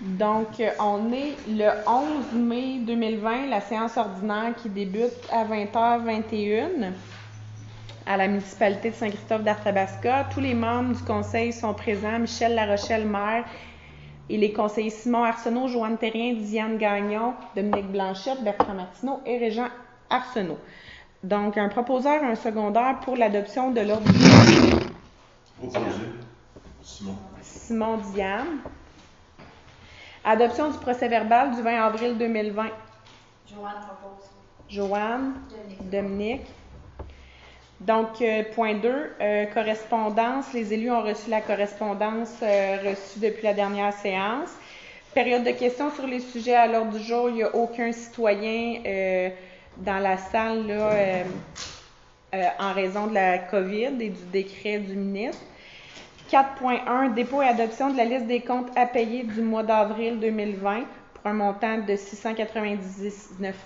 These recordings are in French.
Donc, on est le 11 mai 2020, la séance ordinaire qui débute à 20h21 à la municipalité de Saint-Christophe d'Arthabasca. Tous les membres du conseil sont présents. Michel Larochelle, maire, et les conseillers Simon Arsenault, Joanne Terrien, Diane Gagnon, Dominique Blanchette, Bertrand Martineau et Régent Arsenault. Donc, un proposeur et un secondaire pour l'adoption de l'ordre du jour. Proposé. Simon. Simon, Diane. Adoption du procès-verbal du 20 avril 2020. Joanne propose. Joanne. Dominique. Donc, point 2, correspondance. Les élus ont reçu la correspondance reçue depuis la dernière séance. Période de questions sur les sujets à l'ordre du jour. Il n'y a aucun citoyen dans la salle là, en raison de la COVID et du décret du ministre. 4.1, dépôt et adoption de la liste des comptes à payer du mois d'avril 2020 pour un montant de 699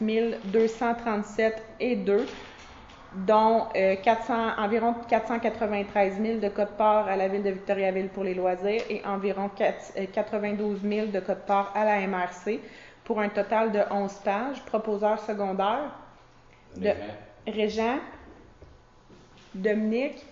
237,2, dont environ 493 000 de quote-part à la ville de Victoriaville pour les loisirs et environ 92 000 de quote-part à la MRC pour un total de 11 pages. Proposeur secondaire de Régent, Dominique.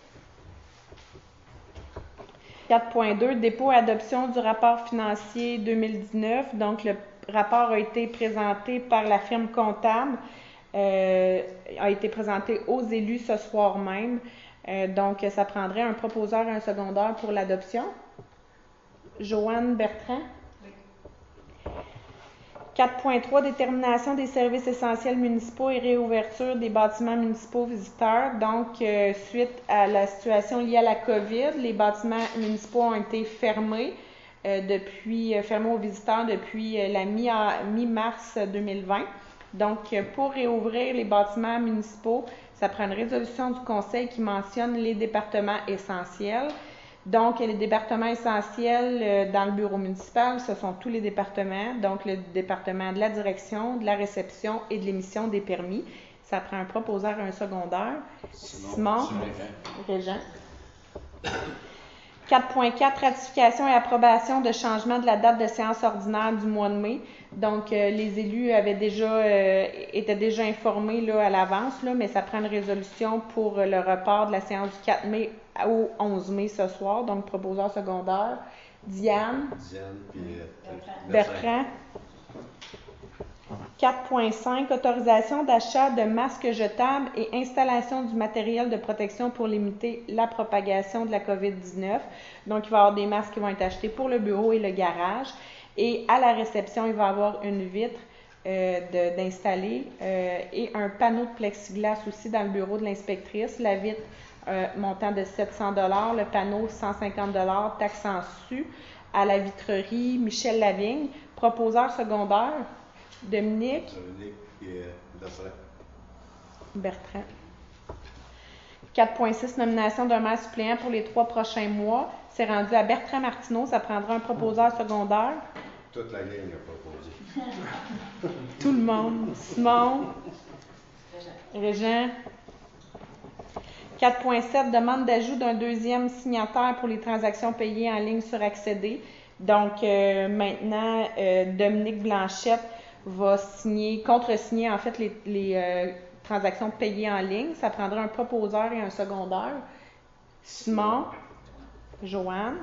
4.2, dépôt et adoption du rapport financier 2019. Donc, le rapport a été présenté par la firme comptable, a été présenté aux élus ce soir même. Donc, ça prendrait un proposeur et un secondaire pour l'adoption. Joanne Bertrand. Oui. 4.3, détermination des services essentiels municipaux et réouverture des bâtiments municipaux visiteurs. Donc, suite à la situation liée à la COVID, les bâtiments municipaux ont été fermés, fermés aux visiteurs depuis la mi-mars 2020. Donc, pour réouvrir les bâtiments municipaux, ça prend une résolution du conseil qui mentionne les départements essentiels. Donc, les départements essentiels dans le bureau municipal, ce sont tous les départements. Donc, le département de la direction, de la réception et de l'émission des permis. Ça prend un proposeur et un secondaire. Simon. Régent. 4.4, ratification et approbation de changement de la date de séance ordinaire du mois de mai. Donc, les élus étaient déjà informés là, à l'avance, là, mais ça prend une résolution pour le report de la séance du 4 mai au 11 mai ce soir. Donc, proposeur secondaire. Diane. Puis Bertrand. 4.5, autorisation d'achat de masques jetables et installation du matériel de protection pour limiter la propagation de la COVID-19. Donc, il va y avoir des masques qui vont être achetés pour le bureau et le garage. Et à la réception, il va y avoir une vitre d'installer et un panneau de plexiglas aussi dans le bureau de l'inspectrice. La vitre montant de 700 $, le panneau 150 $, taxe en su. À la vitrerie, Michel Lavigne, proposeur secondaire. Dominique. et Bertrand. 4.6, nomination d'un maire suppléant pour les 3 prochains mois. C'est rendu à Bertrand Martineau. Ça prendra un proposeur secondaire. Toute la gang a proposé. Tout le monde. Simon. Régent. 4.7, demande d'ajout d'un deuxième signataire pour les transactions payées en ligne sur Accéder. Donc, maintenant, Dominique Blanchette va contresigner en fait les transactions payées en ligne. Ça prendra un proposeur et un secondaire. Simon. Joanne.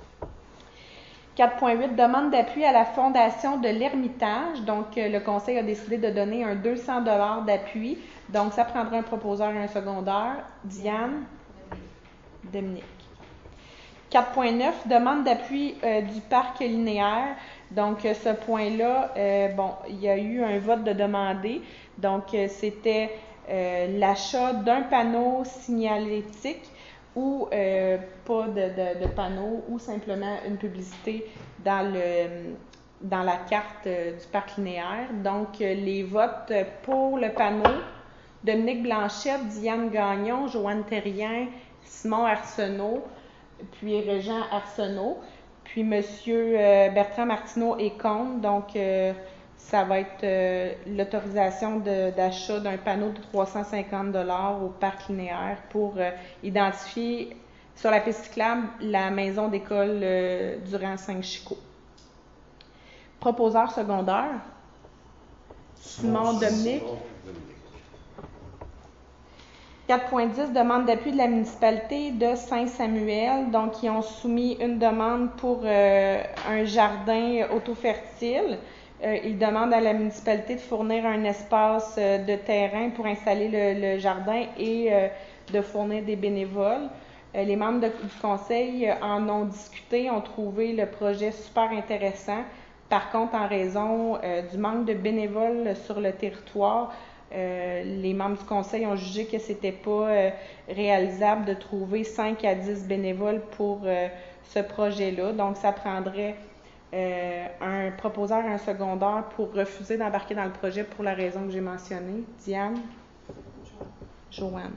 4.8, demande d'appui à la Fondation de l'Ermitage. Donc, le conseil a décidé de donner un 200 $ d'appui. Donc, ça prendra un proposeur et un secondaire. Diane. Dominique. 4.9, demande d'appui du parc linéaire. Donc, ce point-là, il y a eu un vote de demander. Donc, c'était l'achat d'un panneau signalétique ou pas de panneau ou simplement une publicité dans la carte du parc linéaire. Donc, les votes pour le panneau, Dominique Blanchette, Diane Gagnon, Joanne Terrien, Simon Arsenault, puis Régent Arsenault, puis M. Bertrand Martineau est contre. Donc, ça va être l'autorisation d'achat d'un panneau de 350 $ au parc linéaire pour identifier sur la piste cyclable la maison d'école Durand-Saint-Chicot. Proposeur secondaire. Simon Dominique. 4.10, demande d'appui de la municipalité de Saint-Samuel. Donc, ils ont soumis une demande pour un jardin auto-fertile. Ils demandent à la municipalité de fournir un espace de terrain pour installer le jardin et de fournir des bénévoles. Les membres du conseil en ont discuté, ont trouvé le projet super intéressant. Par contre, en raison du manque de bénévoles sur le territoire, les membres du conseil ont jugé que c'était pas réalisable de trouver 5 à 10 bénévoles pour ce projet-là. Donc, ça prendrait un proposeur et un secondaire pour refuser d'embarquer dans le projet pour la raison que j'ai mentionnée. Diane? Joanne.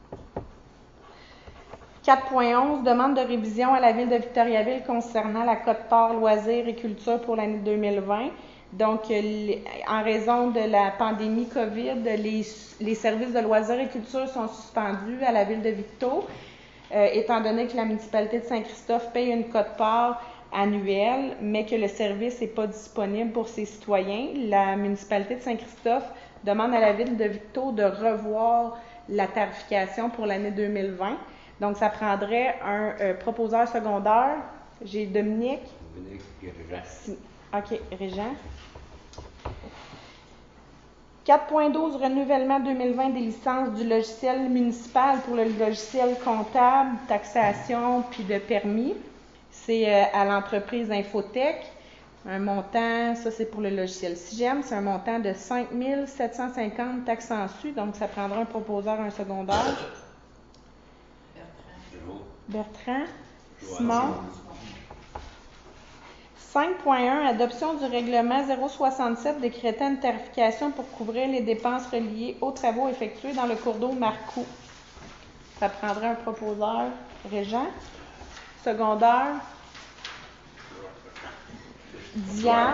4.11, demande de révision à la Ville de Victoriaville concernant la quote-part loisirs et culture pour l'année 2020. Donc, en raison de la pandémie COVID, les services de loisirs et culture sont suspendus à la Ville de Victo, étant donné que la municipalité de Saint-Christophe paye une quote-part annuelle, mais que le service n'est pas disponible pour ses citoyens. La municipalité de Saint-Christophe demande à la Ville de Victo de revoir la tarification pour l'année 2020. Donc, ça prendrait un proposeur secondaire. J'ai Dominique. Dominique et Régent. OK, Régent. 4.12, renouvellement 2020 des licences du logiciel municipal pour le logiciel comptable, taxation puis de permis. C'est à l'entreprise Infotech. Un montant, ça c'est pour le logiciel SIGEM, c'est un montant de 5 750 taxes en su, donc ça prendra un proposeur, un secondaire. Bertrand. Simon. 5.1, adoption du règlement 067 décrétant une tarification pour couvrir les dépenses reliées aux travaux effectués dans le cours d'eau Marcoux. Ça prendrait un proposeur, Régent. Secondaire. Diane.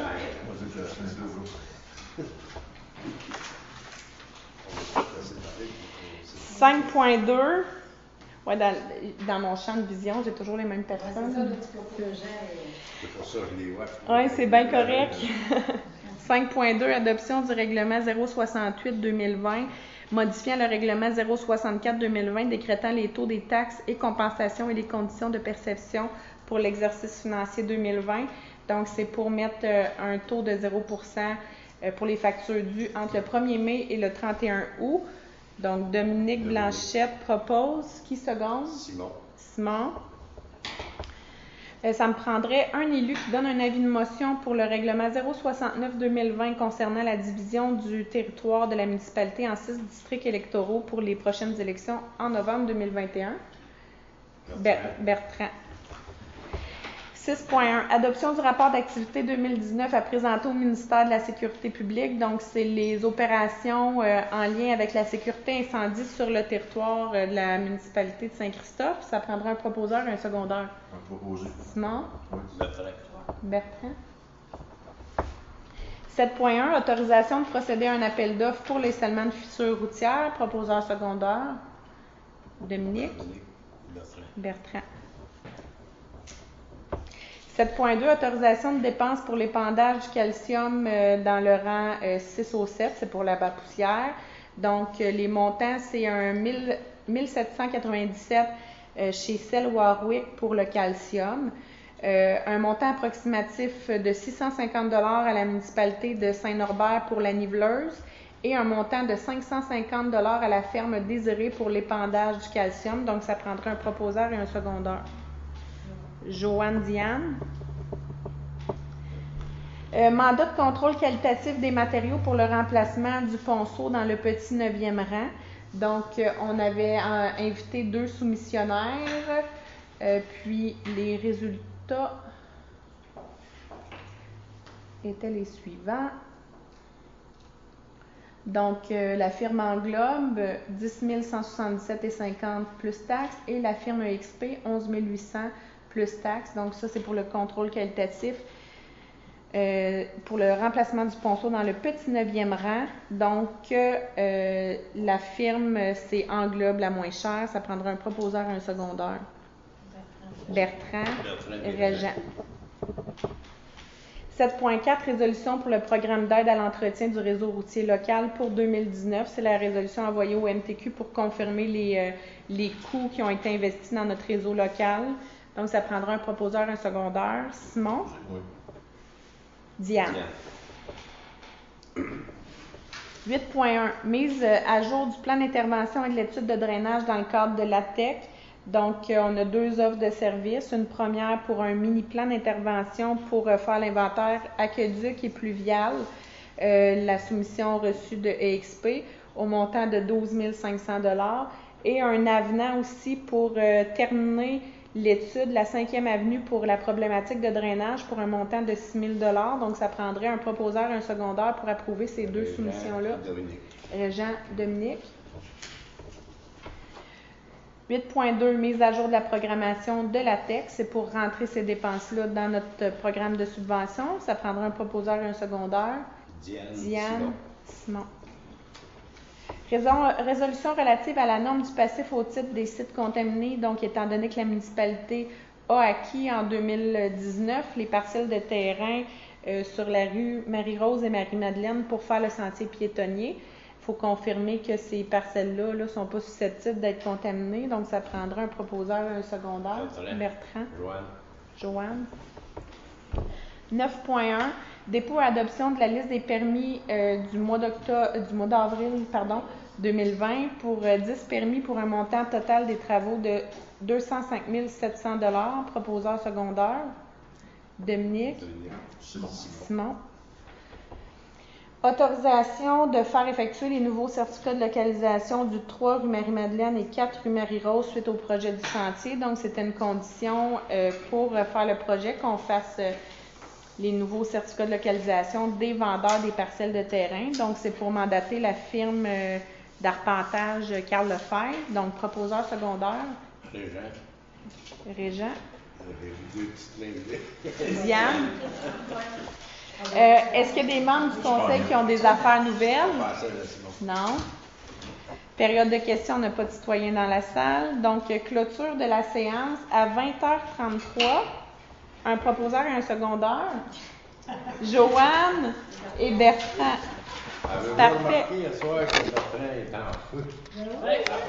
5.2. Ouais, dans mon champ de vision, j'ai toujours les mêmes personnes. C'est pour ça que je les vois. Oui, c'est bien correct. 5.2, adoption du règlement 068-2020, modifiant le règlement 064-2020, décrétant les taux des taxes et compensations et les conditions de perception pour l'exercice financier 2020. Donc, c'est pour mettre un taux de 0% pour les factures dues entre le 1er mai et le 31 août. Donc, Dominique Blanchette propose. Qui seconde? Simon. Ça me prendrait un élu qui donne un avis de motion pour le règlement 069-2020 concernant la division du territoire de la municipalité en 6 districts électoraux pour les prochaines élections en novembre 2021. Bertrand. 6.1. Adoption du rapport d'activité 2019 à présenter au ministère de la Sécurité publique. Donc, c'est les opérations en lien avec la sécurité incendie sur le territoire de la municipalité de Saint-Christophe. Ça prendra un proposeur et un secondaire. Un proposé. Simon? Oui. Bertrand. 7.1. Autorisation de procéder à un appel d'offres pour les scellements de fissures routières. Proposeur secondaire. Dominique. Bertrand. 7.2, autorisation de dépenses pour l'épandage du calcium dans le rang 6 au 7, c'est pour la poussière. Donc, les montants, c'est un 1797 chez Cell Warwick pour le calcium, un montant approximatif de 650 $ à la municipalité de Saint-Norbert pour la niveleuse et un montant de 550 $ à la ferme Désirée pour l'épandage du calcium. Donc, ça prendrait un proposeur et un secondaire. Joanne Diane. Mandat de contrôle qualitatif des matériaux pour le remplacement du ponceau dans le petit 9e rang. Donc, on avait invité 2 soumissionnaires, puis les résultats étaient les suivants. Donc, la firme Englobe, 10 177,50 plus taxes, et la firme EXP, 11 800 plus taxes. Donc, ça, c'est pour le contrôle qualitatif. Pour le remplacement du ponceau dans le petit 9e rang. Donc, la firme, c'est Englobe la moins chère. Ça prendra un proposeur et un secondaire. Bertrand. Régent. 7.4, résolution pour le programme d'aide à l'entretien du réseau routier local pour 2019. C'est la résolution envoyée au MTQ pour confirmer les coûts qui ont été investis dans notre réseau local. Donc, ça prendra un proposeur, un secondaire. Simon? Oui. Diane. 8.1, mise à jour du plan d'intervention et de l'étude de drainage dans le cadre de l'ATEC. Donc, on a 2 offres de services. Une première pour un mini-plan d'intervention pour faire l'inventaire aqueduc et pluvial. La soumission reçue de EXP au montant de 12 500 $. Et un avenant aussi pour terminer l'étude, la 5e avenue pour la problématique de drainage pour un montant de 6 000 $. Donc, ça prendrait un proposeur et un secondaire pour approuver ces 2 soumissions-là. Régent Dominique. 8.2, mise à jour de la programmation de l'ATEC. C'est pour rentrer ces dépenses-là dans notre programme de subvention. Ça prendra un proposeur et un secondaire. Diane. Simon. Résolution relative à la norme du passif au titre des sites contaminés. Donc, étant donné que la municipalité a acquis en 2019 les parcelles de terrain sur la rue Marie-Rose et Marie-Madeleine pour faire le sentier piétonnier, il faut confirmer que ces parcelles-là ne sont pas susceptibles d'être contaminées. Donc, ça prendra un proposeur et un secondaire. Bertrand. Joanne. 9.1. Dépôt et adoption de la liste des permis du mois d'avril 2020 pour 10 permis pour un montant total des travaux de 205 700 $. Proposeur secondaire. Dominique. Simon. Autorisation de faire effectuer les nouveaux certificats de localisation du 3 rue Marie-Madeleine et 4 rue Marie-Rose suite au projet du chantier. Donc, c'était une condition pour faire le projet qu'on fasse les nouveaux certificats de localisation des vendeurs des parcelles de terrain. Donc, c'est pour mandater la firme d'arpentage Carl Lefebvre. Donc, proposeur secondaire. Régent. Diane. Est-ce qu'il y a des membres du conseil qui ont des affaires nouvelles? Non. Période de questions, on n'a pas de citoyens dans la salle. Donc, clôture de la séance à 20h33. Un proposeur et un secondaire. Joanne et Bertrand. Avez-vous Parfait. remarqué hier soir que Bertrand est en feu?